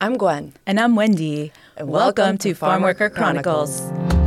I'm Gwen. And I'm Wendy. And welcome to Farm Worker Chronicles.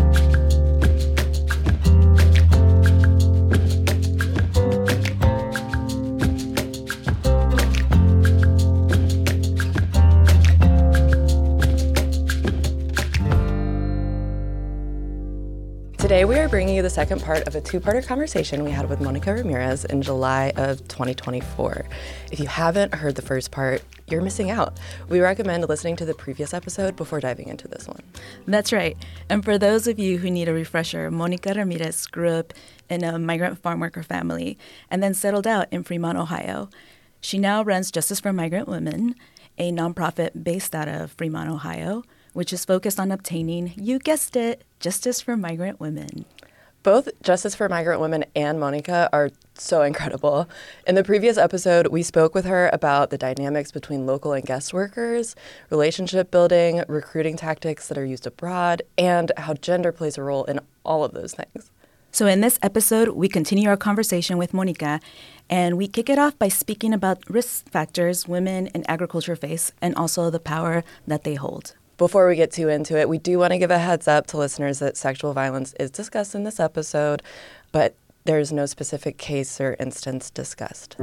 Today we are bringing you the second part of a two-parter conversation we had with Monica Ramirez in July of 2024. If you haven't heard the first part, you're missing out. We recommend listening to the previous episode before diving into this one. That's right. And for those of you who need a refresher, Monica Ramirez grew up in a migrant farm worker family and then settled out in Fremont, Ohio. She now runs Justice for Migrant Women, a nonprofit based out of Fremont, Ohio, which is focused on obtaining, you guessed it, justice for migrant women. Both Justice for Migrant Women and Monica are so incredible. In the previous episode, we spoke with her about the dynamics between local and guest workers, relationship building, recruiting tactics that are used abroad, and how gender plays a role in all of those things. So in this episode, we continue our conversation with Monica, and we kick it off by speaking about risk factors women in agriculture face and also the power that they hold. Before we get too into it, we do want to give a heads up to listeners that sexual violence is discussed in this episode, but there's no specific case or instance discussed.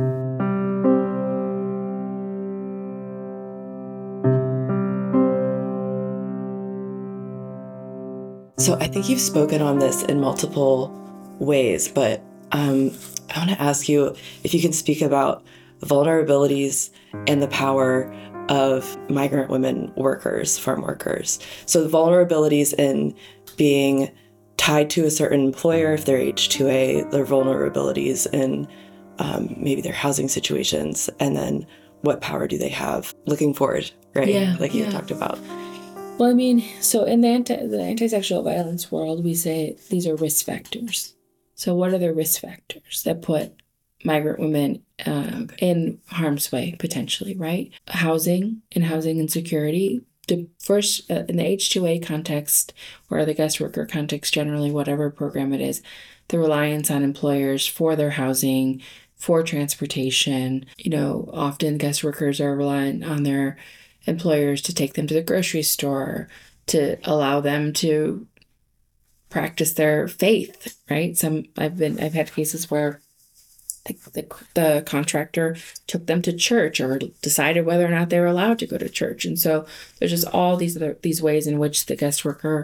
So I think you've spoken on this in multiple ways, but I want to ask you if you can speak about vulnerabilities and the power of migrant women workers, farm workers. So the vulnerabilities in being tied to a certain employer if they're H-2A, their vulnerabilities in maybe their housing situations, and then what power do they have looking forward, right? You talked about. Well, I mean, so in the anti-sexual violence world, we say these are risk factors. So what are the risk factors that put migrant women in harm's way, potentially, right? Housing insecurity. The first, in the H-2A context, or the guest worker context generally, whatever program it is, the reliance on employers for their housing, for transportation. Often guest workers are reliant on their employers to take them to the grocery store, to allow them to practice their faith, right? I've had cases where the contractor took them to church or decided whether or not they were allowed to go to church. And so there's just all these ways in which the guest workers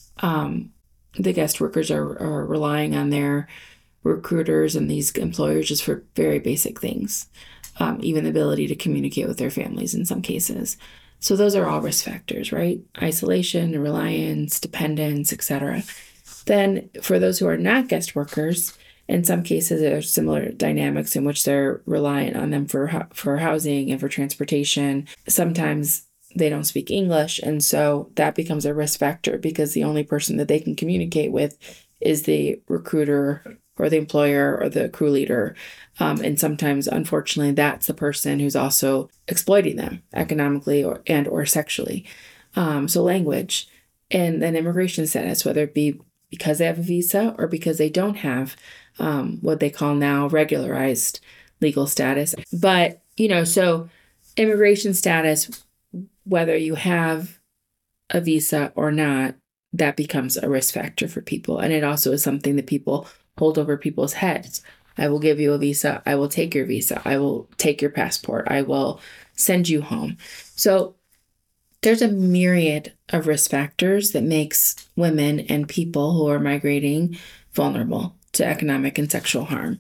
are relying on their recruiters and these employers just for very basic things, even the ability to communicate with their families in some cases. So those are all risk factors, right? Isolation, reliance, dependence, etc. Then for those who are not guest workers, in some cases, there are similar dynamics in which they're reliant on them for housing and for transportation. Sometimes they don't speak English, and so that becomes a risk factor because the only person that they can communicate with is the recruiter or the employer or the crew leader. And sometimes, unfortunately, that's the person who's also exploiting them economically or sexually. So language and then immigration status, whether it be because they have a visa or because they don't have what they call now regularized legal status. But, so immigration status, whether you have a visa or not, that becomes a risk factor for people. And it also is something that people hold over people's heads. I will give you a visa. I will take your visa. I will take your passport. I will send you home. So there's a myriad of risk factors that makes women and people who are migrating vulnerable to economic and sexual harm.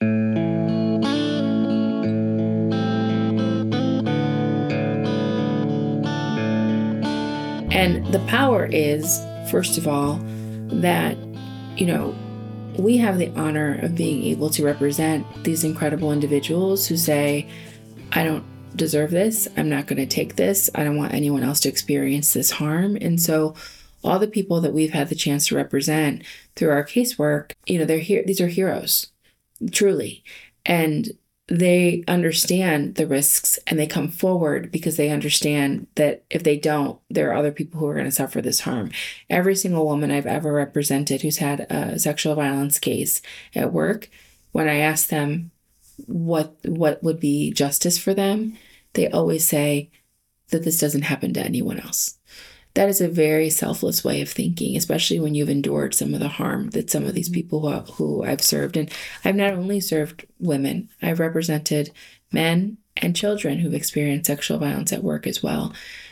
And the power is, first of all, that, we have the honor of being able to represent these incredible individuals who say, I don't deserve this. I'm not going to take this. I don't want anyone else to experience this harm. And so all the people that we've had the chance to represent through our casework, they're here. These are heroes, truly. And they understand the risks and they come forward because they understand that if they don't, there are other people who are going to suffer this harm. Every single woman I've ever represented who's had a sexual violence case at work, when I ask them what would be justice for them, they always say, that this doesn't happen to anyone else. That is a very selfless way of thinking, especially when you've endured some of the harm that some of these people who I've served. And I've not only served women, I've represented men and children who've experienced sexual violence at work as well.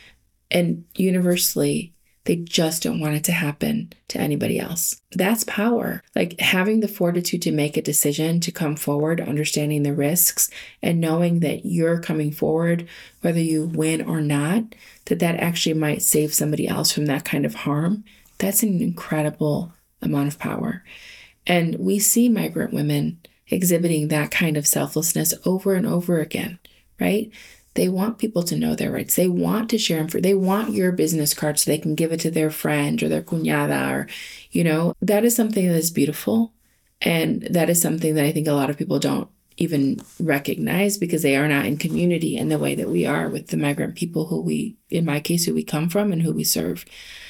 And universally, they just don't want it to happen to anybody else. That's power. Like having the fortitude to make a decision, to come forward, understanding the risks, and knowing that you're coming forward, whether you win or not, that actually might save somebody else from that kind of harm. That's an incredible amount of power. And we see migrant women exhibiting that kind of selflessness over and over again, right? They want people to know their rights. They want to share them. They want your business card so they can give it to their friend or their cuñada, or, that is something that is beautiful. And that is something that I think a lot of people don't even recognize because they are not in community in the way that we are with the migrant people who in my case, who we come from and who we serve.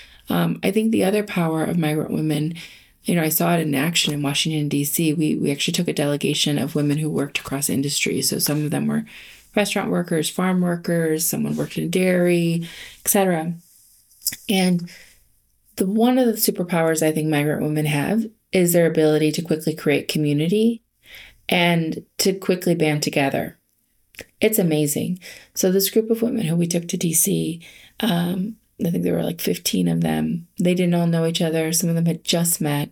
I think the other power of migrant women, I saw it in action in Washington, D.C. We actually took a delegation of women who worked across industries. So some of them were restaurant workers, farm workers, someone worked in dairy, etc. And one of the superpowers I think migrant women have is their ability to quickly create community and to quickly band together. It's amazing. So this group of women who we took to DC, I think there were like 15 of them. They didn't all know each other. Some of them had just met.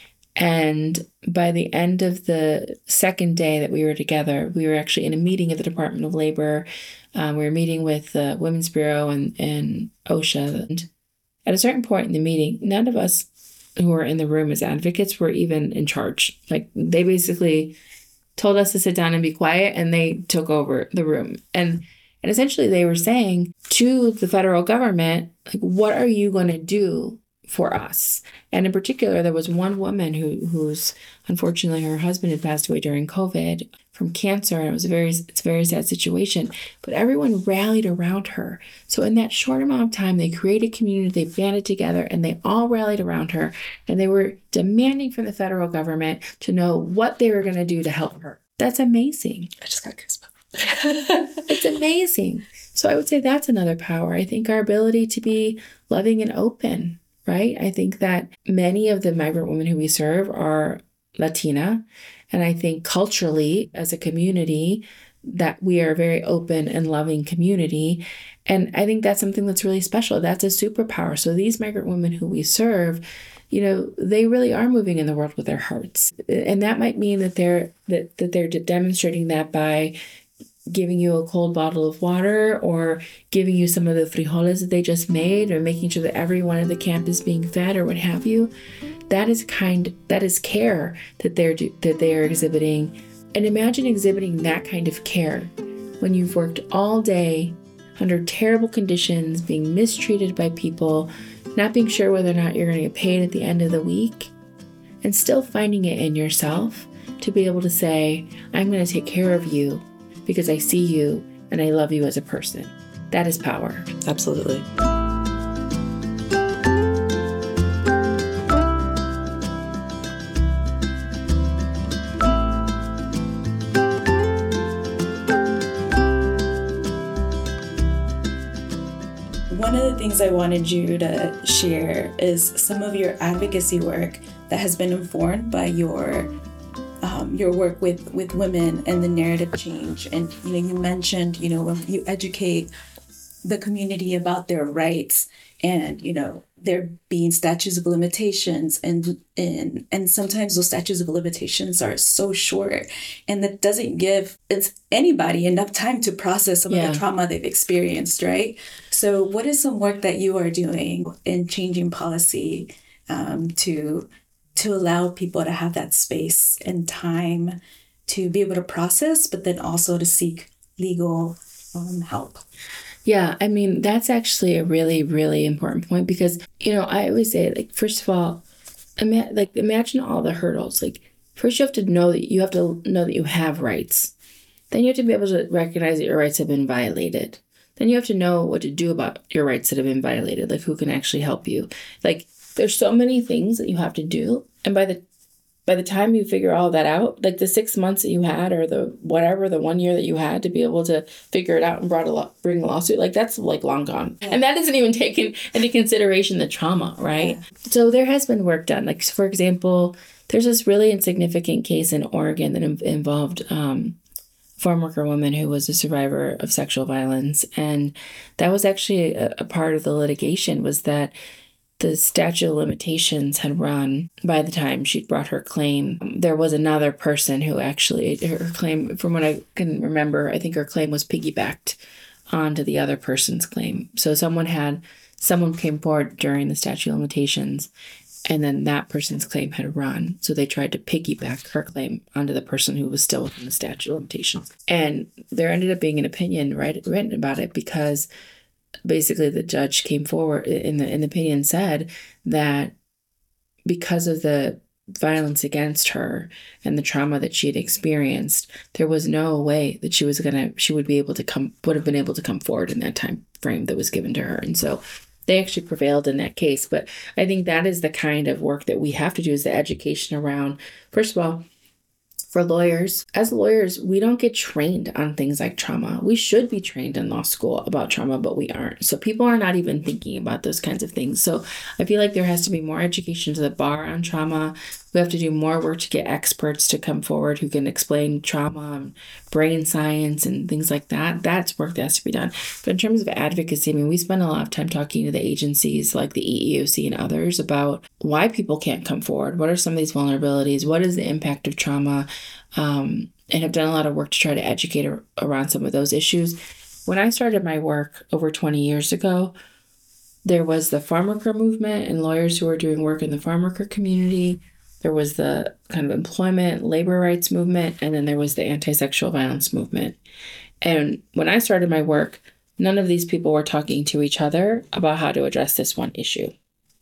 And by the end of the second day that we were together, we were actually in a meeting at the Department of Labor. We were meeting with the Women's Bureau and OSHA. And at a certain point in the meeting, none of us who were in the room as advocates were even in charge. Like they basically told us to sit down and be quiet, and they took over the room. And essentially they were saying to the federal government, like, what are you going to do for us? And in particular, there was one woman who's unfortunately her husband had passed away during COVID from cancer, and it's a very sad situation. But everyone rallied around her. So in that short amount of time, they created community, they banded together, and they all rallied around her. And they were demanding from the federal government to know what they were going to do to help her. That's amazing. I just got goosebumps. It's amazing. So I would say that's another power. I think our ability to be loving and open. Right? I think that many of the migrant women who we serve are Latina. And I think culturally, as a community, that we are a very open and loving community. And I think that's something that's really special. That's a superpower. So these migrant women who we serve, they really are moving in the world with their hearts. And that might mean that they're demonstrating that by giving you a cold bottle of water or giving you some of the frijoles that they just made or making sure that everyone at the camp is being fed or what have you. That is care that they are exhibiting. And imagine exhibiting that kind of care when you've worked all day under terrible conditions, being mistreated by people, not being sure whether or not you're going to get paid at the end of the week, and still finding it in yourself to be able to say, I'm going to take care of you because I see you and I love you as a person. That is power. Absolutely. One of the things I wanted you to share is some of your advocacy work that has been informed by your work with women and the narrative change. And you mentioned when you educate the community about their rights and there being statutes of limitations and sometimes those statutes of limitations are so short and that doesn't give anybody enough time to process some of the trauma they've experienced, right? So what is some work that you are doing in changing policy to allow people to have that space and time to be able to process, but then also to seek legal help? Yeah, I mean, that's actually a really, really important point because, I always say, like, first of all, imagine all the hurdles. Like, first you have to know that you have rights. Then you have to be able to recognize that your rights have been violated. Then you have to know what to do about your rights that have been violated, like who can actually help you. Like, there's so many things that you have to do. And by by the time you figure all that out, like the 6 months that you had, or the 1 year that you had to be able to figure it out and bring a lawsuit, like that's like long gone. Yeah. And that isn't even taking into consideration the trauma, right? Yeah. So there has been work done. Like, for example, there's this really insignificant case in Oregon that involved farm worker woman who was a survivor of sexual violence. And that was actually a part of the litigation, was that the statute of limitations had run by the time she brought her claim. There was another person who actually, her claim, from what I can remember, I think her claim was piggybacked onto the other person's claim. So someone came forward during the statute of limitations, and then that person's claim had run. So they tried to piggyback her claim onto the person who was still within the statute of limitations. And there ended up being an opinion written about it, because basically the judge came forward in the opinion, said that because of the violence against her and the trauma that she had experienced, there was no way that she would have been able to come forward in that time frame that was given to her. And so they actually prevailed in that case. But I think that is the kind of work that we have to do, is the education around, first of all, for lawyers. As lawyers, we don't get trained on things like trauma. We should be trained in law school about trauma, but we aren't. So people are not even thinking about those kinds of things. So I feel like there has to be more education to the bar on trauma. We have to do more work to get experts to come forward who can explain trauma and brain science and things like that. That's work that has to be done. But in terms of advocacy, I mean, we spend a lot of time talking to the agencies like the EEOC and others about why people can't come forward. What are some of these vulnerabilities? What is the impact of trauma? And have done a lot of work to try to educate around some of those issues. When I started my work over 20 years ago, there was the farm worker movement and lawyers who were doing work in the farm worker community. There was the kind of employment, labor rights movement, and then there was the anti-sexual violence movement. And when I started my work, none of these people were talking to each other about how to address this one issue.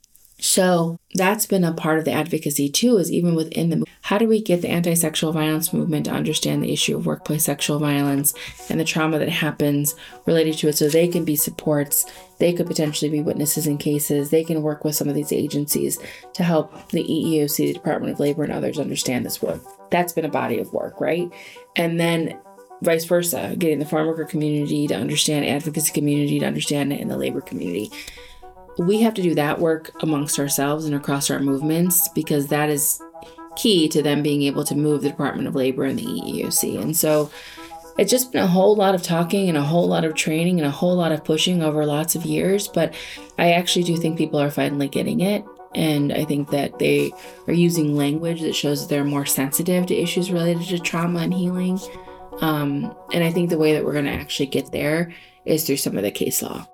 So that's been a part of the advocacy too, is even within the, how do we get the anti-sexual violence movement to understand the issue of workplace sexual violence and the trauma that happens related to it, so they can be supports, they could potentially be witnesses in cases, they can work with some of these agencies to help the EEOC, the Department of Labor, and others understand this work. That's been a body of work, right? And then vice versa, getting the farm worker community to understand, advocacy community to understand it, and the labor community. We have to do that work amongst ourselves and across our movements, because that is key to them being able to move the Department of Labor and the EEOC. And so it's just been a whole lot of talking and a whole lot of training and a whole lot of pushing over lots of years. But I actually do think people are finally getting it. And I think that they are using language that shows that they're more sensitive to issues related to trauma and healing. And I think the way that we're going to actually get there is through some of the case law.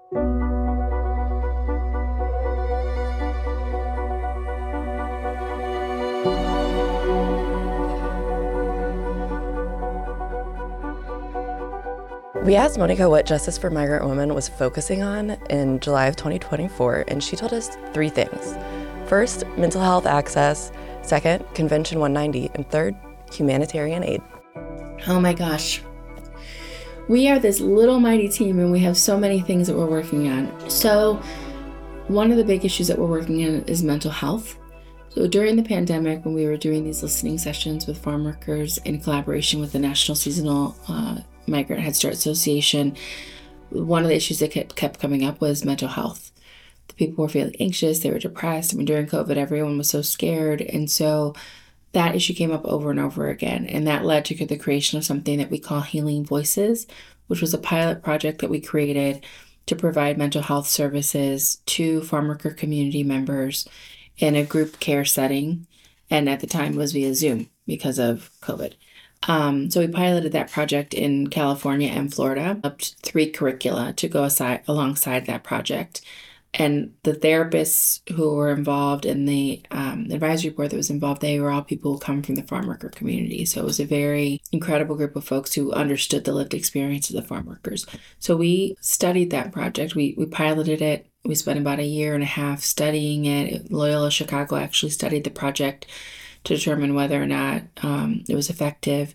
We asked Monica what Justice for Migrant Women was focusing on in July of 2024, and she told us 3 things. First, mental health access. Second, Convention 190. And third, humanitarian aid. Oh my gosh. We are this little mighty team, and we have so many things that we're working on. So one of the big issues that we're working on is mental health. So during the pandemic, when we were doing these listening sessions with farm workers in collaboration with the National Seasonal Migrant Head Start Association, one of the issues that kept coming up was mental health. The people were feeling anxious, they were depressed. I mean, during COVID, everyone was so scared. And so that issue came up over and over again. And that led to the creation of something that we call Healing Voices, which was a pilot project that we created to provide mental health services to farm worker community members in a group care setting. And at the time was via Zoom because of COVID. So we piloted that project in California and Florida, up to 3 curricula to go alongside that project. And the therapists who were involved and the advisory board that was involved, they were all people who come from the farm worker community. So it was a very incredible group of folks who understood the lived experiences of farm workers. So we studied that project. We piloted it. We spent about 1.5 years studying it. Loyola Chicago actually studied the project to determine whether or not it was effective.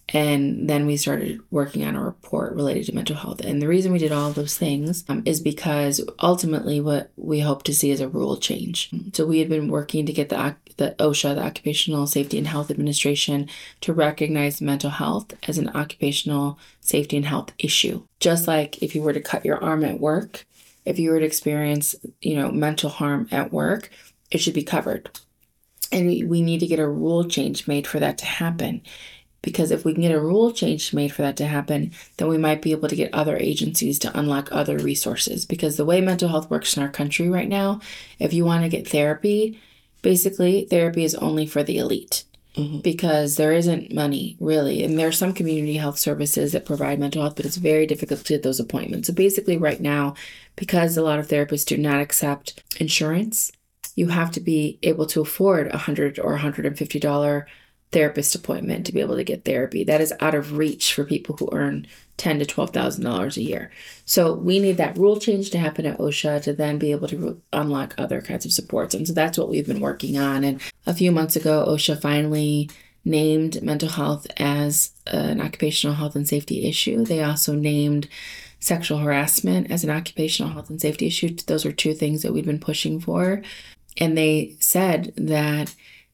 And then we started working on a report related to mental health. And the reason we did all of those things is because ultimately what we hope to see is a rule change. So we had been working to get the OSHA, the Occupational Safety and Health Administration, to recognize mental health as an occupational safety and health issue. Just like if you were to cut your arm at work, if you were to experience, mental harm at work, it should be covered. And we need to get a rule change made for that to happen. Because if we can get a rule change made for that to happen, then we might be able to get other agencies to unlock other resources. Because the way mental health works in our country right now, if you want to get therapy, basically therapy is only for the elite. Mm-hmm. Because there isn't money, really. And there are some community health services that provide mental health, but it's very difficult to get those appointments. So basically right now, because a lot of therapists do not accept insurance, you have to be able to afford $100 or $150 therapist appointment to be able to get therapy. That is out of reach for people who earn $10,000 to $12,000 a year. So we need that rule change to happen at OSHA to then be able to unlock other kinds of supports. And so that's what we've been working on. And a few months ago, OSHA finally named mental health as an occupational health and safety issue. They also named sexual harassment as an occupational health and safety issue. Those are two things that we've been pushing for. And they said that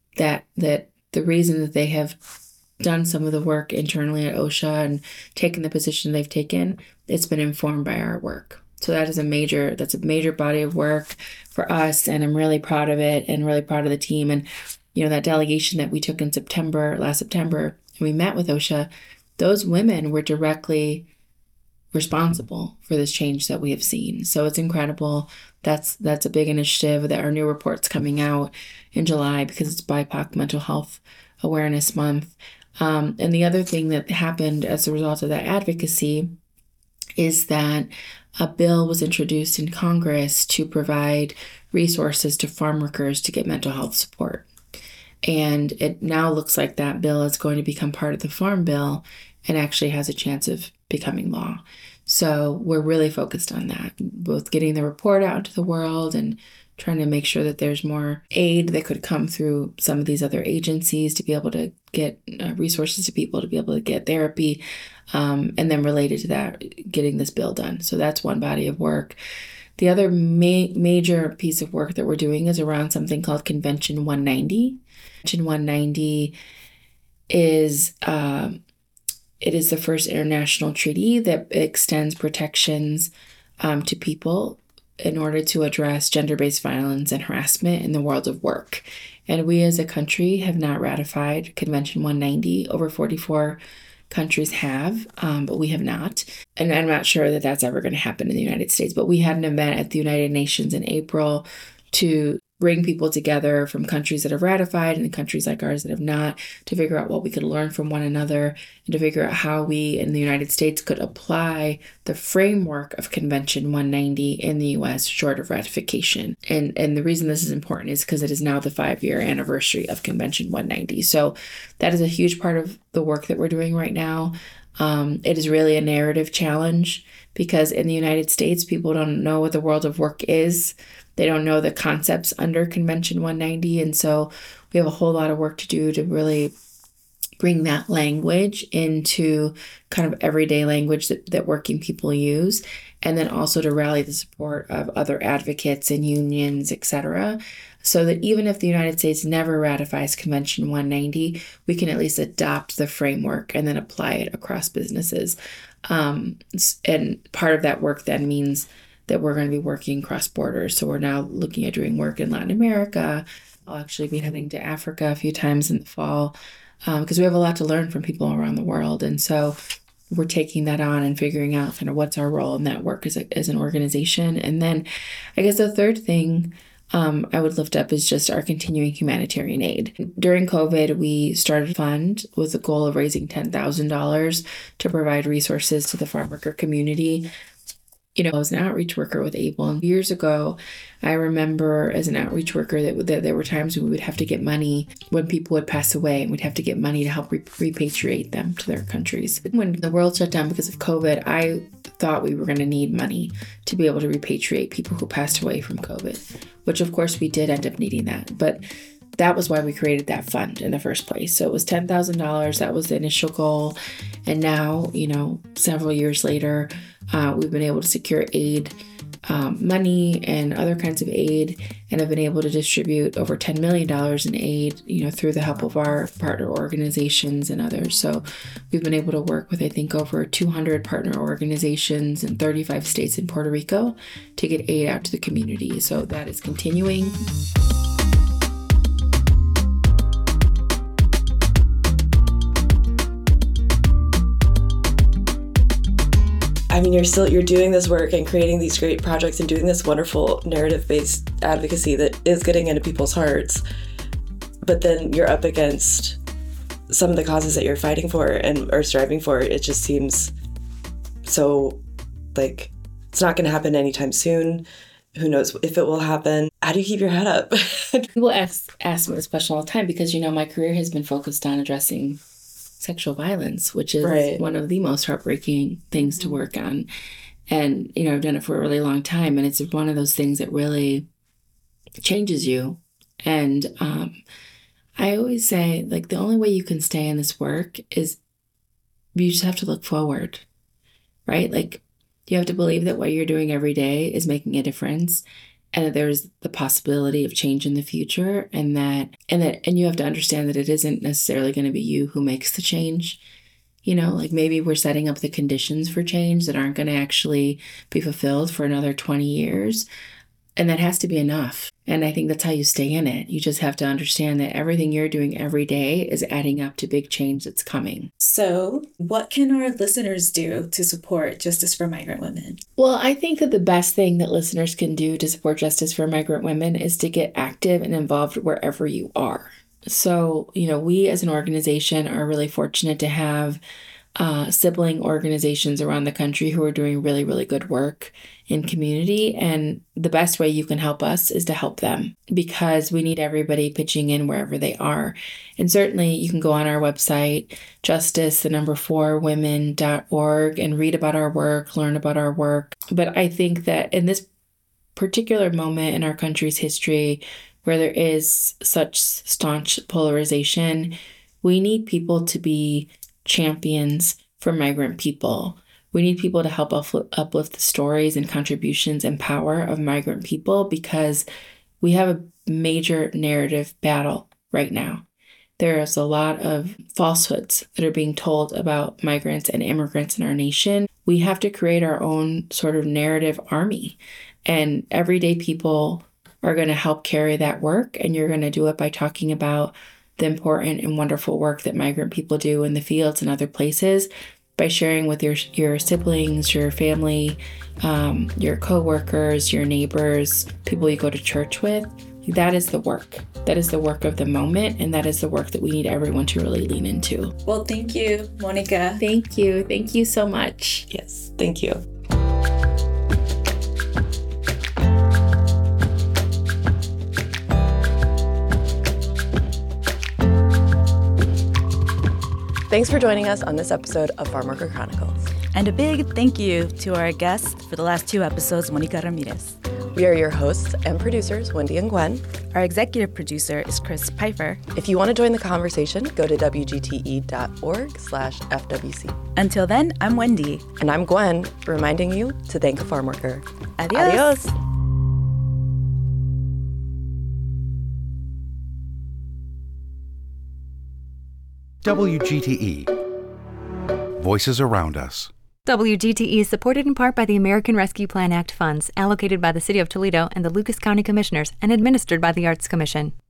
the reason that they have done some of the work internally at OSHA and taken the position they've taken, it's been informed by our work. So that's a major body of work for us, and I'm really proud of it and really proud of the team. And that delegation that we took in last September, and we met with OSHA, those women were directly responsible for this change that we have seen. So it's incredible. That's a big initiative that our new report's coming out in July because it's BIPOC Mental Health Awareness Month. And the other thing that happened as a result of that advocacy is that a bill was introduced in Congress to provide resources to farm workers to get mental health support. And it now looks like that bill is going to become part of the Farm Bill and actually has a chance of becoming law. So we're really focused on that, both getting the report out to the world and trying to make sure that there's more aid that could come through some of these other agencies to be able to get resources to people to be able to get therapy. And then related to that, getting this bill done. So that's one body of work. The other major piece of work that we're doing is around something called Convention 190. Convention 190 is it is the first international treaty that extends protections to people in order to address gender-based violence and harassment in the world of work. And we as a country have not ratified Convention 190. Over 44 countries have, but we have not. And I'm not sure that that's ever going to happen in the United States. But we had an event at the United Nations in April to bring people together from countries that have ratified and countries like ours that have not, to figure out what we could learn from one another and to figure out how we in the United States could apply the framework of Convention 190 in the U.S. short of ratification. And the reason this is important is because it is now the 5-year anniversary of Convention 190. So that is a huge part of the work that we're doing right now. It is really a narrative challenge because in the United States, people don't know what the world of work is. They don't know the concepts under Convention 190. And so we have a whole lot of work to do to really bring that language into kind of everyday language that working people use. And then also to rally the support of other advocates and unions, etc., so that even if the United States never ratifies Convention 190, we can at least adopt the framework and then apply it across businesses. And part of that work then means that we're going to be working cross borders. So we're now looking at doing work in Latin America. I'll actually be heading to Africa a few times in the fall because we have a lot to learn from people around the world. And so we're taking that on and figuring out kind of what's our role in that work as an organization. And then I guess the third thing I would lift up is just our continuing humanitarian aid. During COVID, we started a fund with the goal of raising $10,000 to provide resources to the farm worker community. I was an outreach worker with ABLE, and years ago, I remember as an outreach worker that there were times when we would have to get money when people would pass away, and we'd have to get money to help repatriate them to their countries. When the world shut down because of COVID, I thought we were going to need money to be able to repatriate people who passed away from COVID, which of course we did end up needing that. But that was why we created that fund in the first place. So it was $10,000. That was the initial goal. And now, several years later, we've been able to secure aid, money and other kinds of aid, and have been able to distribute over $10 million in aid, through the help of our partner organizations and others. So we've been able to work with, I think, over 200 partner organizations in 35 states in Puerto Rico to get aid out to the community. So that is continuing. I mean, you're doing this work and creating these great projects and doing this wonderful narrative-based advocacy that is getting into people's hearts. But then you're up against some of the causes that you're fighting for and or striving for. It just seems so like it's not going to happen anytime soon. Who knows if it will happen? How do you keep your head up? People ask me this question all the time because, my career has been focused on addressing sexual violence, which is one of the most heartbreaking things to work on. And, I've done it for a really long time. And it's one of those things that really changes you. And I always say, the only way you can stay in this work is you just have to look forward, right? You have to believe that what you're doing every day is making a difference, and that there's the possibility of change in the future, and you have to understand that it isn't necessarily going to be you who makes the change. Maybe we're setting up the conditions for change that aren't going to actually be fulfilled for another 20 years. And that has to be enough. And I think that's how you stay in it. You just have to understand that everything you're doing every day is adding up to big change that's coming. So what can our listeners do to support Justice for Migrant Women? Well, I think that the best thing that listeners can do to support Justice for Migrant Women is to get active and involved wherever you are. So, we as an organization are really fortunate to have sibling organizations around the country who are doing really, really good work in community. And the best way you can help us is to help them, because we need everybody pitching in wherever they are. And certainly you can go on our website, justice4women.org, and read about our work, learn about our work. But I think that in this particular moment in our country's history, where there is such staunch polarization, we need people to be champions for migrant people. We need people to help uplift the stories and contributions and power of migrant people, because we have a major narrative battle right now. There is a lot of falsehoods that are being told about migrants and immigrants in our nation. We have to create our own sort of narrative army, and everyday people are going to help carry that work, and you're going to do it by talking about the important and wonderful work that migrant people do in the fields and other places, by sharing with your siblings, your family, your coworkers, your neighbors, people you go to church with. That is the work. That is the work of the moment, and that is the work that we need everyone to really lean into. Well, thank you, Monica. Thank you. Thank you so much. Yes, thank you. Thanks for joining us on this episode of Farmworker Chronicles. And a big thank you to our guest for the last 2 episodes, Monica Ramirez. We are your hosts and producers, Wendy and Gwen. Our executive producer is Chris Pfeiffer. If you want to join the conversation, go to wgte.org/FWC. Until then, I'm Wendy. And I'm Gwen, reminding you to thank a farm worker. Adios. Adios. WGTE. Voices around us. WGTE is supported in part by the American Rescue Plan Act funds allocated by the City of Toledo and the Lucas County Commissioners and administered by the Arts Commission.